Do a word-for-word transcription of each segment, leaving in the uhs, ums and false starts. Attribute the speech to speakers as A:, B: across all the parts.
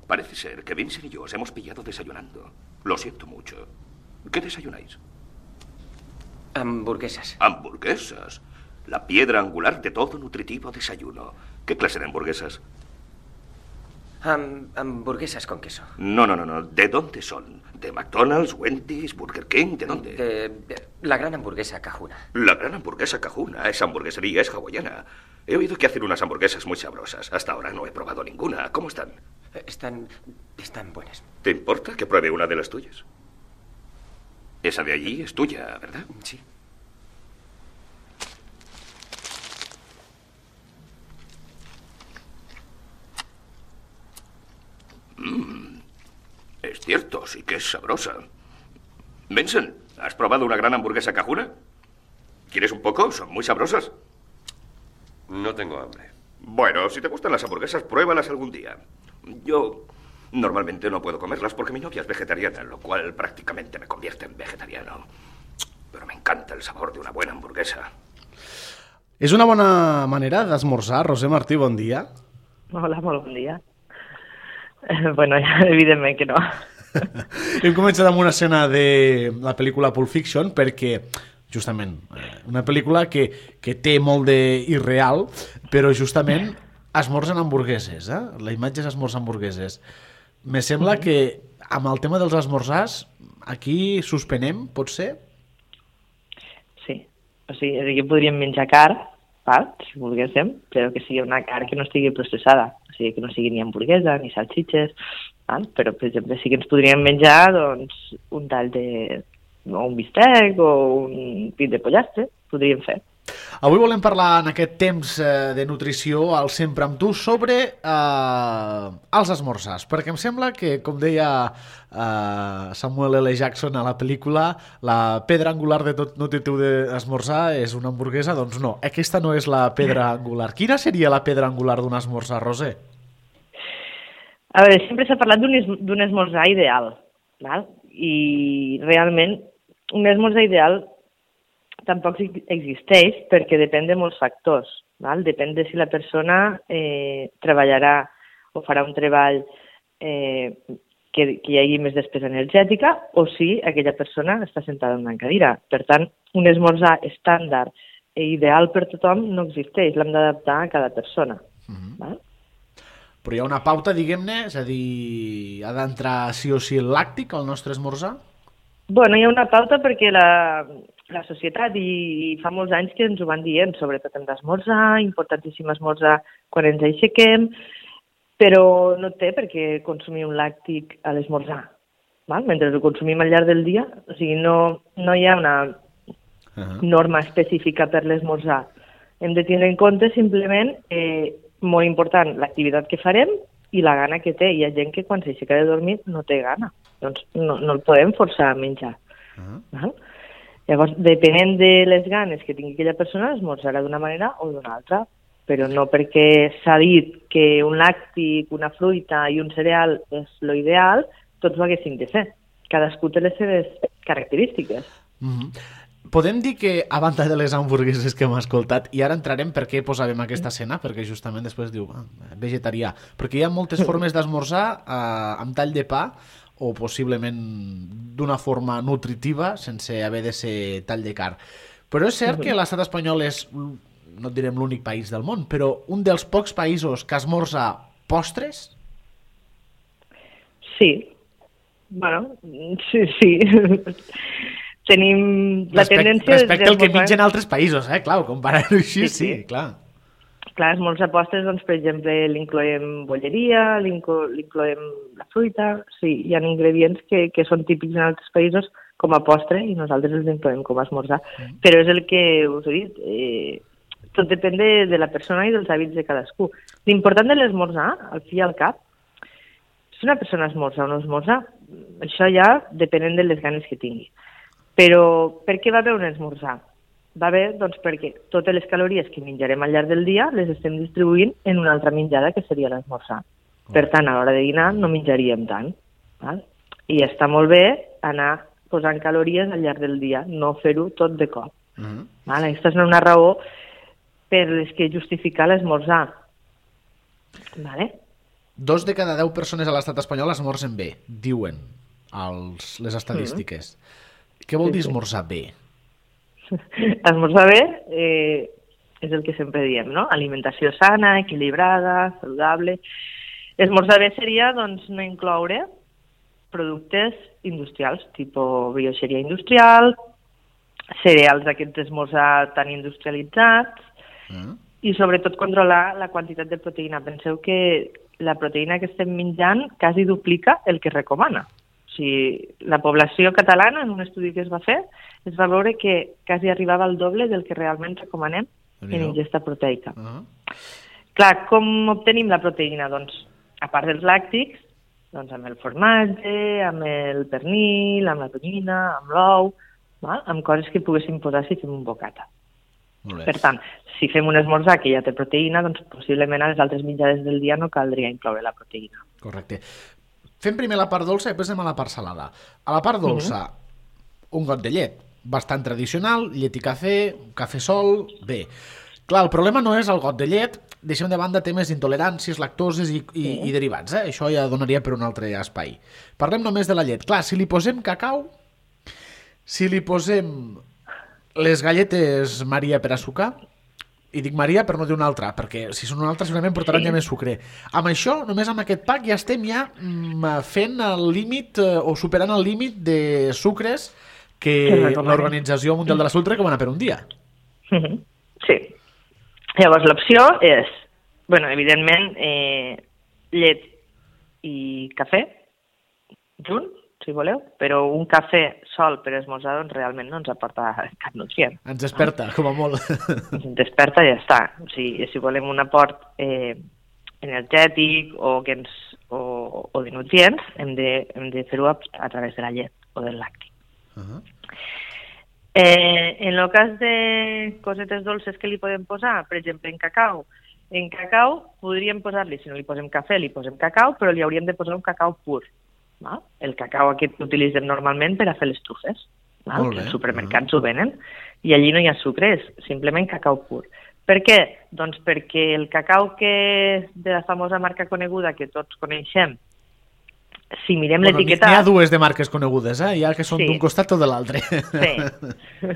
A: Parece ser que Vincent y yo os hemos pillado desayunando. Lo siento mucho. ¿Qué desayunáis?
B: Hamburguesas.
A: Hamburguesas. La piedra angular de todo nutritivo desayuno. ¿Qué clase de hamburguesas?
B: Ham- hamburguesas con queso.
A: No, no, no, no. ¿De dónde son? ¿De McDonald's, Wendy's, Burger King? ¿De dónde?
B: De, de la gran hamburguesa Cajuna.
A: La gran hamburguesa Cajuna. Esa hamburguesería es hawaiana. He oído que hacen unas hamburguesas muy sabrosas. Hasta ahora no he probado ninguna. ¿Cómo están?
B: Están... están buenas.
A: ¿Te importa que pruebe una de las tuyas? Esa de allí es tuya, ¿verdad?
B: Sí.
A: Mm, es cierto, sí que es sabrosa. Vincent, ¿has probado una gran hamburguesa Cajuna? ¿Quieres un poco? Son muy sabrosas.
C: No tengo hambre.
A: Bueno, si te gustan las hamburguesas, pruébalas algún día. Yo normalmente no puedo comerlas porque mi novia es vegetariana, lo cual prácticamente me convierte en vegetariano. Pero me encanta el sabor de una buena hamburguesa.
D: És una bona manera d'esmorzar. Roser Martí, bon dia.
E: Hola, molt bon dia. Eh, bueno, evidentment que no.
D: Hem començat amb una escena de la pel·lícula Pulp Fiction perquè, justament, una pel·lícula que, que té molt d'irreal, però justament esmorzen hamburgueses, eh? La imatge és esmorzar hamburgueses. Me sembla que amb el tema dels esmorzars aquí suspenem, pot ser?
E: Sí, o sigui, aquí podríem menjar carn, val? Si volguéssim, però que sigui una carn que no estigui processada, o sigui, que no sigui ni hamburguesa ni salxitxes, val? Però, per exemple, sí que ens podríem menjar doncs, un tall de... o un bistec o un pit de pollastre, podríem fer.
D: Avui volem parlar en aquest temps de nutrició al Sempre amb tu sobre eh, els esmorzars, perquè em sembla que, com deia eh, Samuel L. Jackson a la pel·lícula, la pedra angular de tot nutritiu d'esmorzar és una hamburguesa. Doncs no, aquesta no és la pedra angular. Quina seria la pedra angular d'un esmorzar, Roser?
E: A veure, sempre s'ha parlat d'un es, d'un esmorzar ideal, val? I realment un esmorzar ideal tampoc existeix perquè depèn de molts factors. Val? Depèn de si la persona eh, treballarà o farà un treball eh, que, que hi hagi més despesa energètica o si aquella persona està sentada en una cadira. Per tant, un esmorzar estàndard i ideal per tothom no existeix, l'hem d'adaptar a cada persona. Mm-hmm. Val?
D: Però hi ha una pauta, diguem-ne, és a dir, ha d'entrar sí o sí el làctic al nostre esmorzar?
E: Bueno, hi ha una pauta perquè la, la societat, i, i fa molts anys que ens ho van dient, sobretot hem d'esmorzar, importantíssim esmorzar quan ens aixequem, però no té per què consumir un làctic a l'esmorzar. Val? Mentre ho consumim al llarg del dia, o sigui, no, no hi ha una uh-huh. norma específica per l'esmorzar. Hem de tindre en compte simplement, eh, molt important, l'activitat que farem i la gana que té. Hi ha gent que quan s'aixeca de dormir no té gana. Doncs no, no el podem forçar a menjar. Uh-huh. Uh-huh. Llavors, depenent de les ganes que tingui aquella persona, esmorzarà d'una manera o d'una altra, però no perquè s'ha dit que un làctic, una fruita i un cereal és l'ideal, tots ho haguessin de fer. Cadascú té les seves característiques.
D: Uh-huh. Podem dir que, a banda de les hamburgueses que hem escoltat, i ara entrarem per què posàvem aquesta escena, perquè justament després diu ah, vegetarià, perquè hi ha moltes formes d'esmorzar eh, amb tall de pa, o possiblement d'una forma nutritiva sense haver de ser tall de carn. Però és cert que l'estat espanyol és, no et direm l'únic país del món, però un dels pocs països que esmorza postres?
E: Sí. Bueno, sí, sí. Tenim la
D: Respecte,
E: tendència...
D: respecte al que mengen altres països, eh? Clar, comparar-ho així, sí, sí, sí, clar.
E: Clar, els molts apostes, doncs, per exemple, l'incloem bolleria, l'incloem la fruita, sí, hi ha ingredients que, que són típics en altres països com a postre i nosaltres els incloem com a esmorzar. Mm. Però és el que us he dit, eh, tot depèn de, de la persona i dels hàbits de cadascú. L'important de l'esmorzar, al fi i al cap, si una persona esmorza o no esmorza, això ja depenent de les ganes que tingui. Però per què va bé un esmorzar? Va bé doncs, perquè totes les calories que menjarem al llarg del dia les estem distribuint en una altra menjada que seria l'esmorzar. Oh. Per tant, a l'hora de dinar no menjaríem tant. Val? I està molt bé anar posant calories al llarg del dia, no fer-ho tot de cop. Uh-huh. Val? Aquesta és una raó per les que justificar l'esmorzar. Vale?
D: dos de cada deu persones a l'estat espanyol esmorzen bé, diuen els, les estadístiques. Mm. Què vol dir esmorzar bé?
E: Esmorzar bé eh, és el que sempre diem, no? Alimentació sana, equilibrada, saludable. Esmorzar bé seria, doncs, no incloure productes industrials, tipus brioixeria industrial, cereals d'aquests d'esmorzar tan industrialitzats, mm. i sobretot controlar la quantitat de proteïna. Penseu que la proteïna que estem menjant quasi duplica el que es recomana. O sigui, la població catalana, en un estudi que es va fer, es va veure que quasi arribava al doble del que realment recomanem en ingesta proteica. Uh -huh. Clar, com obtenim la proteïna? Doncs, a part dels làctics, doncs amb el formatge, amb el pernil, amb la tonyina, amb l'ou, val? Amb coses que poguéssim posar si fem un bocata. Per tant, si fem un esmorzar que ja té proteïna, doncs possiblement a les altres mitjades del dia no caldria incloure la proteïna.
D: Correcte. Fem primer la part dolça i després anem a la part salada. A la part dolça, uh-huh. un got de llet, bastant tradicional, llet i cafè, cafè sol, bé. Clar, el problema no és el got de llet, deixem de banda temes d'intoleràncies, lactoses i, i, sí. i derivats, eh? Això ja donaria per un altre espai. Parlem només de la llet. Clar, si li posem cacau, si li posem les galletes Maria per a sucar, i dic Maria per no dir una altra, perquè si són una altra segurament portaran sí. ja més sucre. Amb això, només amb aquest pack, ja estem ja fent el límit eh, o superant el límit de sucres que l'Organització Mundial de la Salut recomana per un dia.
E: Sí. Llavors, l'opció és, bueno, evidentment, eh, llet i cafè junt, si voleu, però un cafè sol per esmorzar doncs realment no ens aporta cap nutrient.
D: Ens desperta, com a molt.
E: Ens desperta i ja està. O sigui, si volem un aport eh, energètic o, que ens, o, o de nutrients, hem de, hem de fer-ho a, a través de la llet o del làctic. Uh-huh. Eh, en el cas de cosetes dolces que li podem posar, per exemple, en cacau, en cacau podríem posar-li, si no li posem cafè, li posem cacau, però li hauríem de posar un cacau pur. Val? El cacau aquest que utilitzem normalment per a fer les trufes. Val? Que els supermercats uh-huh. ho venen. I allí no hi ha sucre, és simplement cacau pur. Per què? Doncs perquè el cacau que de la famosa marca coneguda que tots coneixem, si mirem bueno, l'etiqueta...
D: N'hi ha dues de marques conegudes, eh? Ja que són sí. d'un costat o de l'altre.
E: Sí.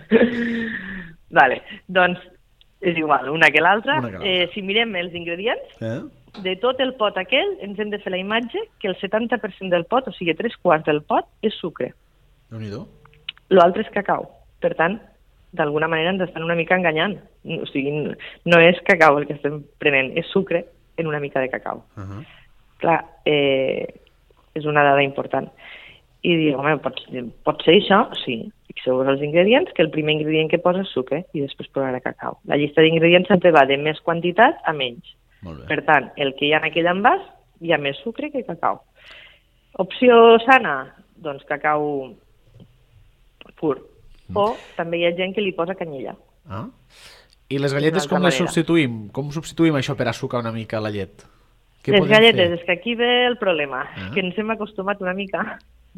E: Vale, doncs és igual, una que l'altra. Eh, si mirem els ingredients, eh? de tot el pot aquell ens hem de fer la imatge que el setanta per cent del pot, o sigui, tres quarts del pot, és sucre.
D: Déu-n'hi-do.
E: L'altre és cacau. Per tant, d'alguna manera ens estan una mica enganyant. O sigui, no és cacau el que estem prenent, és sucre en una mica de cacau. Uh-huh. Clar, eh, és una dada important. I dic, home, pot, pot ser això? Sí. Fixeu-vos els ingredients, que el primer ingredient que posa és sucre i després posarà cacau. La llista d'ingredients sempre va de més quantitat a menys. Per tant, el que hi ha en aquell envàs hi ha més sucre que cacau. Opció sana? Doncs cacau pur. O també hi ha gent que li posa canyella.
D: Ah. I les galletes com les substituïm? Com substituïm això per assucar una mica la llet? Què
E: les galletes, fer? És que aquí ve el problema, ah. que ens hem acostumat una mica,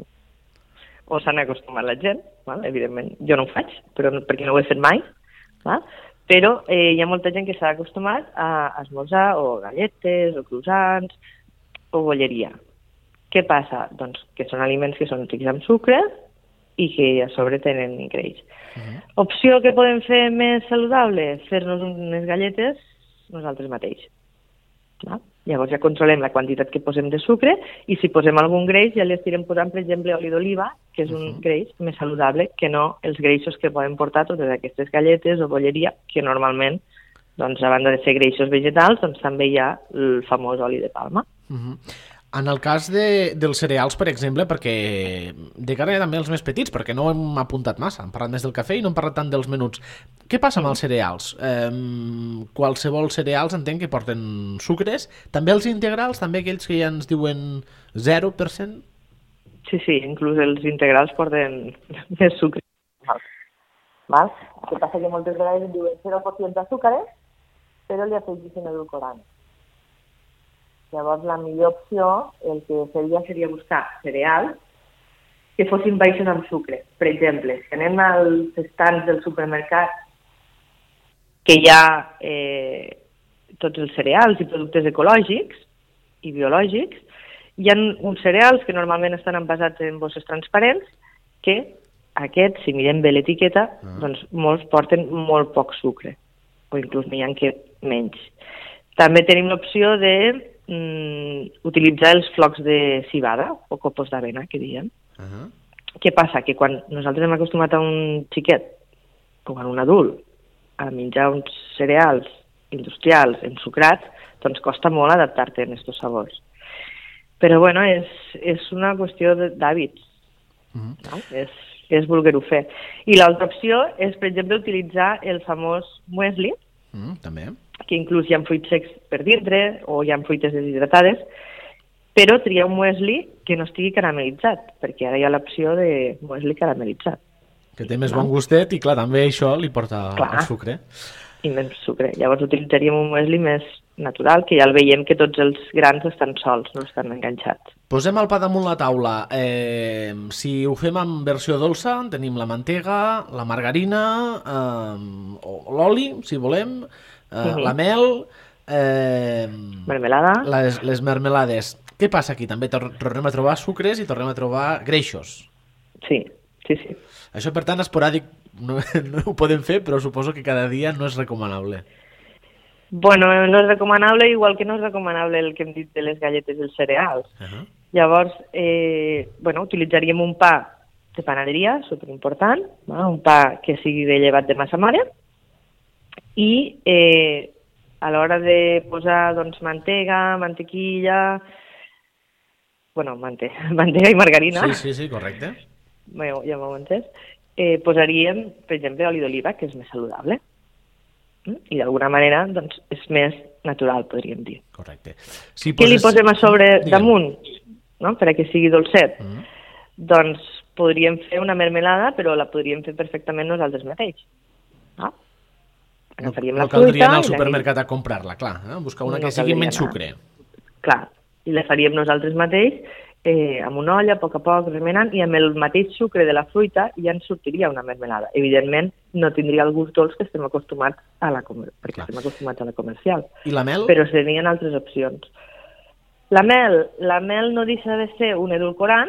E: o s'han acostumat la gent, val? Evidentment jo no ho faig, però no, perquè no ho he fet mai, val? Però eh, hi ha molta gent que s'ha acostumat a esmorzar o galletes, o croissants, o bolleria. Què passa? Doncs que són aliments que són rics en sucre i que a sobre tenen greix. Uh-huh. Opció que podem fer més saludable? Fer-nos unes galletes nosaltres mateixos. No? Llavors ja controlem la quantitat que posem de sucre i si posem algun greix ja li estirem posant, per exemple, oli d'oliva, que és un uh-huh. greix més saludable que no els greixos que poden portar totes aquestes galletes o bolleria, que normalment, doncs, a banda de ser greixos vegetals, doncs també hi ha el famós oli de palma.
D: Uh-huh. En el cas de, dels cereals, per exemple, perquè de cara també als més petits, perquè no hem apuntat massa, hem parlat més del cafè i no hem parlat tant dels menuts. Què passa amb els cereals? Eh, qualsevol cereals entenc que porten sucres, també els integrals, també aquells que ja ens diuen zero per cent?
E: Sí, sí, inclús els integrals porten més sucre. Val? El que passa que moltes vegades diuen zero per cent d'azúcares, però li afegeixen edulcorant. Llavors, la millor opció, el que seria, seria buscar cereals que fossin baixos en sucre. Per exemple, si anem als estants del supermercat, que hi ha eh, tots els cereals i productes ecològics, i biològics. Hi ha uns cereals que normalment estan envasats en bosses transparents que aquests, si mirem bé l'etiqueta, uh-huh. doncs molts porten molt poc sucre, o inclús n'hi ha que menys. També tenim l'opció de mm, utilitzar els flocs de civada o copos d'avena, que diem. Uh-huh. Què passa? Que quan nosaltres hem acostumat a un xiquet o a un adult a menjar uns cereals industrials ensucrats, doncs costa molt adaptar-te a aquests sabors. Però, bueno, és, és una qüestió d'hàbits. Uh-huh. No? És, és voler-ho fer. I l'altra opció és, per exemple, utilitzar el famós muesli,
D: uh-huh, també.
E: Que inclús hi ha fruits secs per dintre o hi ha fruites deshidratades, però triar un muesli que no estigui caramelitzat, perquè ara hi ha l'opció de muesli caramelitzat.
D: Que té més no? bon gustet i, clar, també això li porta
E: clar.
D: el sucre.
E: I menys sucre. Llavors utilitzaríem un muesli més natural, que ja el veiem que tots els grans estan sols, no estan enganxats.
D: Posem el pa damunt la taula. Eh, si ho fem en versió dolça, tenim la mantega, la margarina, eh, l'oli, si volem, eh, uh-huh. la mel, eh,
E: mermelada,
D: les, les mermelades. Què passa aquí? També tor- tornem a trobar sucres i tornem a trobar greixos.
E: Sí, sí, sí.
D: Això, per tant, esporàdic no, no ho podem fer, però suposo que cada dia no és recomanable.
E: Bueno, no és recomanable, igual que no és recomanable el que hem dit de les galletes i els cereals. Uh-huh. Llavors, eh, bueno, utilitzaríem un pa de panaderia, superimportant, no? Un pa que sigui de llevat de massa mare, i eh, a l'hora de posar doncs, mantega, mantequilla, bueno, mante mantega i margarina.
D: Sí, sí, sí, correcte.
E: Ja m'ho entès. Eh, posaríem, per exemple, oli d'oliva, que és més saludable. I d'alguna manera doncs, és més natural, podríem dir.
D: Correcte. Si
E: poses... Què li posem a sobre Digue'm. damunt, no? Per a que sigui dolcet? Mm. Doncs podríem fer una mermelada, però la podríem fer perfectament nosaltres mateix. No? Agafaríem
D: no,
E: la
D: no caldria
E: fruita...
D: anar al supermercat la... a comprar-la, clar. Eh? Buscar una no que sigui menys sucre.
E: Clar, i la faríem nosaltres mateix, eh, amb una olla, a poc a poc, remenant, i amb el mateix sucre de la fruita ja ens sortiria una mermelada. Evidentment, no tindria el gust dolç que estem acostumats a la, comer... perquè Clar. estem acostumats a la comercial.
D: I la mel?
E: Però serien altres opcions. La mel, la mel no deixa de ser un edulcorant,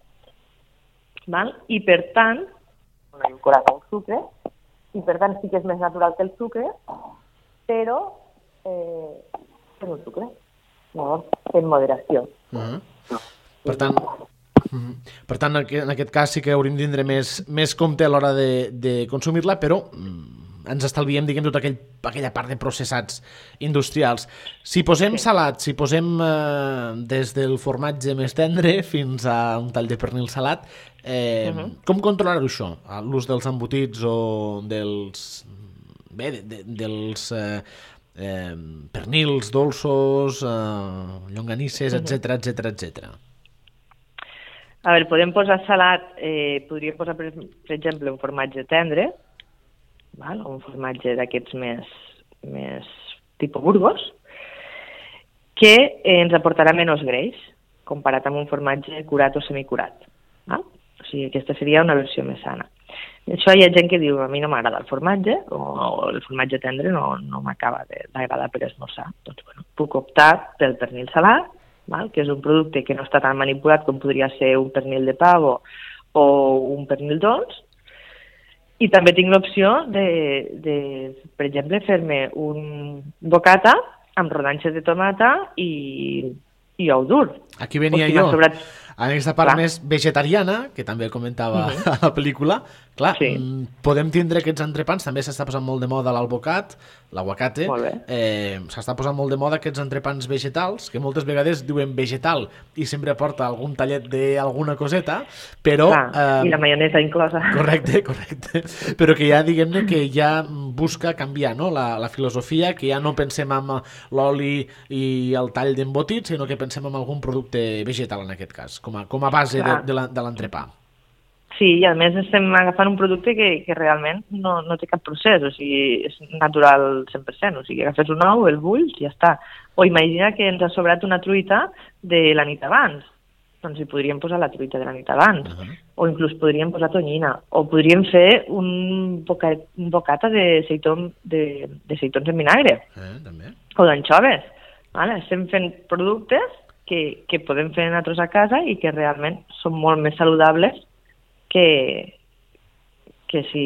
E: val? I per tant, un edulcorant amb sucre, i per tant sí que és més natural que el sucre, però eh, és un sucre. Llavors, en moderació. Uh-huh.
D: Per tant, per tant, en aquest cas sí que hauríem de tindre més, més compte a l'hora de, de consumir-la, però ens estalviem, diguem, tota aquell, aquella part de processats industrials. Si posem sí. salat, si posem eh, des del formatge més tendre fins a un tall de pernil salat, eh, uh-huh. com controlar-ho això? L'ús dels embotits o dels... bé, de, de, dels... Eh, eh, pernils dolços, eh, llonganisses, etcètera, etcètera, etcètera.
E: A veure, podem posar salat, eh, podríem posar, per, per exemple, un formatge tendre, val? Un formatge d'aquests més, més tipus Burgos, que eh, ens aportarà menys greix, comparat amb un formatge curat o semicurat. Val? O sigui, aquesta seria una versió més sana. Això hi ha gent que diu, a mi no m'agrada el formatge, o, o el formatge tendre no, no m'acaba d'agradar per esmorzar. Doncs, bueno, puc optar pel pernil salat, val? Que és un producte que no està tan manipulat com podria ser un pernil de pavo o un pernil dolç, i també tinc l'opció de, de, per exemple, fer-me un bocata amb rodanxes de tomata i, i ou dur.
D: Aquí venia jo. Sobrat... En aquesta part clar. Més vegetariana, que també comentava uh-huh. a la pel·lícula, clar, sí. podem tindre aquests entrepans, també s'està posant molt de moda l'albocat, l'aguacate, eh, s'està posant molt de moda aquests entrepans vegetals, que moltes vegades diuen vegetal i sempre porta algun tallet d'alguna coseta, però...
E: Ah, eh, I la maionesa inclosa.
D: Correcte, correcte, però que ja, diguem-ne, que ja busca canviar, no?, la, la filosofia, que ja no pensem en l'oli i el tall d'embotits, sinó que pensem en algun producte vegetal en aquest cas, com a, com a base Clar. de, de l'entrepà.
E: Sí, i a més estem agafant un producte que, que realment no, no té cap procés, o sigui, és natural cent per cent, o sigui, agafes un ou, el bulls i ja està. O imagina que ens ha sobrat una truita de la nit abans, doncs hi podríem posar la truita de la nit abans, uh-huh. o inclús podríem posar tonyina, o podríem fer un, boca, un bocata de seitons de, de seitons en vinagre, eh, també. O d'anxoves. Vale? Estem fent productes que, que podem fer nosaltres a casa i que realment són molt més saludables que, que si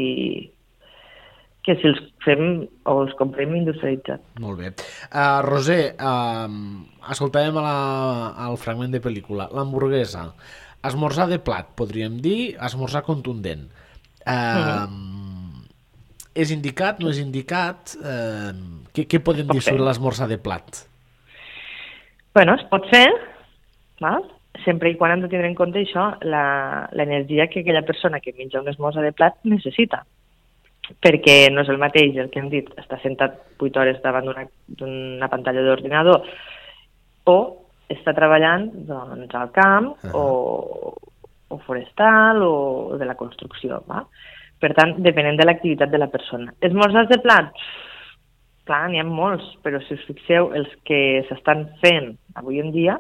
E: que si els fem o els comprem industrialitzats.
D: Molt bé. Uh, Roser, uh, escoltàvem a la, al fragment de pel·lícula. L'hamburguesa, esmorzar de plat, podríem dir, esmorzar contundent. Uh, mm-hmm. És indicat, no és indicat? Uh, què, què podem dir sobre l'esmorzar de plat?
E: Bueno, es pot fer, val? Sempre i quan hem de tindre en compte això, l'energia que aquella persona que menja un esmorzar de plat necessita. Perquè no és el mateix el que hem dit, estar sentat vuit hores davant d'una pantalla d'ordinador o està treballant doncs, al camp uh-huh. o, o forestal o de la construcció. Va? Per tant, depenent de l'activitat de la persona. Esmorzars de plat? Clar, n'hi ha molts, però si us fixeu, els que s'estan fent avui en dia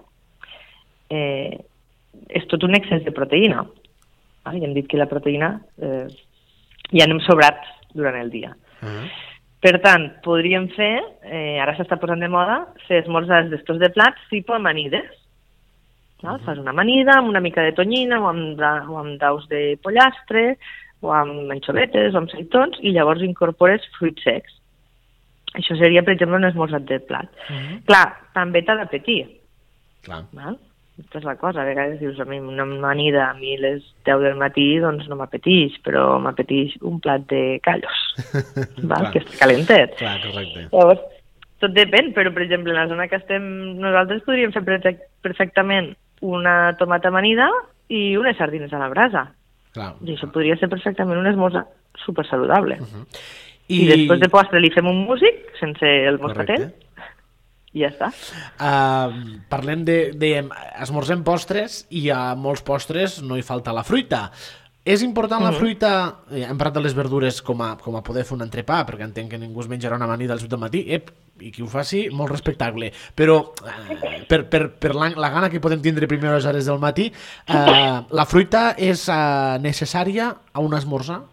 E: eh, és tot un excés de proteïna. Ah, ja hem dit que la proteïna eh, ja anem sobrats durant el dia. Uh-huh. Per tant, podríem fer, eh, ara s'està posant de moda, fer esmorzars d'estos de plats tipus amanides. Uh-huh. Fas una amanida amb una mica de tonyina o amb, da, o amb daus de pollastre o amb anxovetes o amb seitons i llavors incorpores fruits secs. Això seria, per exemple, un esmorzat de plat. Uh-huh. Clar, també t'ha d'apetir. Clar. Val? Aquesta és la cosa, a vegades dius a mi una amanida a mi les deu del matí doncs no m'apeteix, però m'apeteix un plat de callos, val? Que està calentet.
D: Clar, correcte.
E: Llavors, tot depèn, però per exemple en la zona que estem nosaltres podríem fer perfectament una tomata amanida i unes sardines a la brasa. Clar. I això podria ser perfectament un esmorzar supersaludable. Uh-huh. I... I després de postre li fem un músic sense el moscatell. I ja està.
D: Uh, parlem de, dèiem, esmorzem postres i a molts postres no hi falta la fruita. És important mm-hmm. la fruita, eh, hem parlat de les verdures com a, com a poder fer un entrepà, perquè entenc que ningú es menjarà una amanida al matí, ep, i qui ho faci, molt respectable. Però eh, per, per, per la, la gana que podem tindre primeres hores del matí, eh, la fruita és eh, necessària a un esmorzar?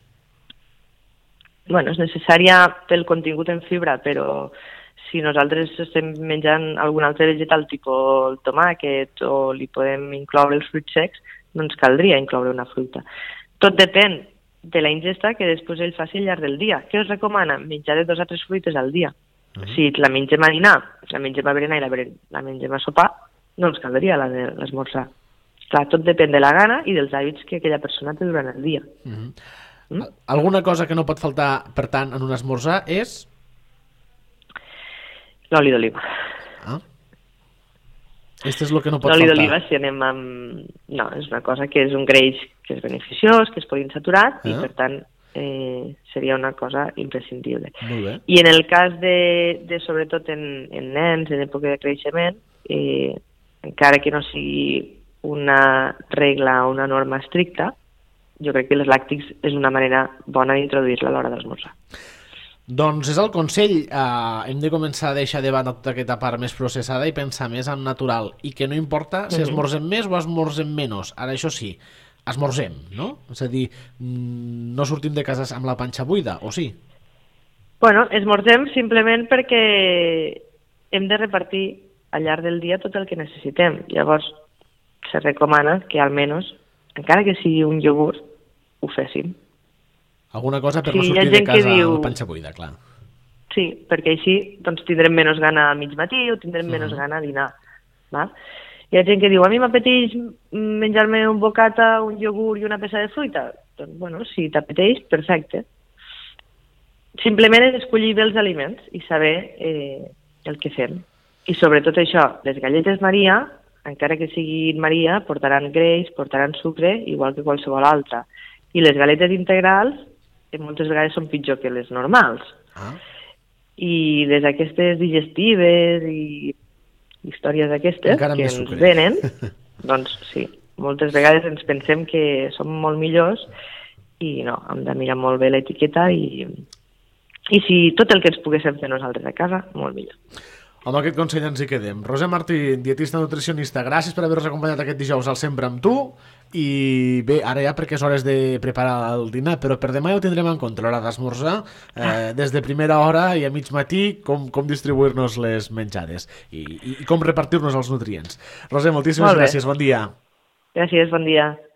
E: Bueno, és necessària pel contingut en fibra, però si nosaltres estem menjant algun altre vegetal, tipus el tomàquet, o li podem incloure els fruits secs, no ens caldria incloure una fruita. Tot depèn de la ingesta que després ell faci al llarg del dia. Què us recomana? Menjar de dos a tres fruites al dia. Uh-huh. Si la mengem a dinar, la mengem a berenar i la, la mengem a sopar, no ens caldria la de l'esmorzar. Clar, tot depèn de la gana i dels hàbits que aquella persona té durant el dia.
D: Uh-huh. Mm? Alguna cosa que no pot faltar, per tant, en un esmorzar és...
E: l'oli d'oliva.
D: Ah. Este és el que no pot
E: l'oli
D: faltar.
E: L'oli d'oliva, si anem amb... No, és una cosa que és un greix que és beneficiós, que és poliinsaturat, ah. i per tant eh, seria una cosa imprescindible.
D: Molt bé.
E: I en el cas de, de sobretot en, en nens, en època de creixement, eh, encara que no sigui una regla o una norma estricta, jo crec que les làctics és una manera bona d'introduir-la a l'hora d'esmorzar.
D: Doncs és el consell, eh, hem de començar a deixar de banda tota aquesta part més processada i pensar més en natural, i que no importa si esmorzem més o esmorzem menys. Ara això sí, esmorzem, no? És a dir, no sortim de casa amb la panxa buida, o sí?
E: Bueno, esmorzem simplement perquè hem de repartir al llarg del dia tot el que necessitem. Llavors, se recomana que almenys, encara que sigui un iogurt, ho féssim.
D: Alguna cosa per
E: sí,
D: no sortir de casa
E: diu...
D: amb la panxa buida, clar.
E: Sí, perquè així doncs, tindrem menys gana a mig matí o tindrem uh-huh. menys gana a dinar. Va? Hi ha gent que diu, a mi m'apeteix menjar-me un bocata, un iogurt i una peça de fruita. Doncs, bueno, si t'apeteix, perfecte. Simplement és escollir bé els aliments i saber eh, el que fem. I sobretot això, les galletes Maria, encara que siguin Maria, portaran greix, portaran sucre, igual que qualsevol altra. I les galetes integrals, que moltes vegades són pitjor que les normals. Ah. I les aquestes digestives i històries aquestes
D: encara
E: que
D: ens
E: sucre. Venen, doncs sí, moltes vegades ens pensem que són molt millors i no, hem de mirar molt bé l'etiqueta i, i si tot el que ens poguéssim fer nosaltres a casa, molt millor.
D: Amb aquest consell ens hi quedem. Roser Martín, dietista nutricionista, gràcies per haver-nos acompanyat aquest dijous al Sempre amb tu. I bé, ara ja perquè és hores de preparar el dinar, però per demà ja ho tindrem en compte, l'hora d'esmorzar, eh, des de primera hora i a mig matí, com, com distribuir-nos les menjades i, i, i com repartir-nos els nutrients. Roser, moltíssimes
E: Molt bé.
D: gràcies, bon dia.
E: Gràcies, bon dia.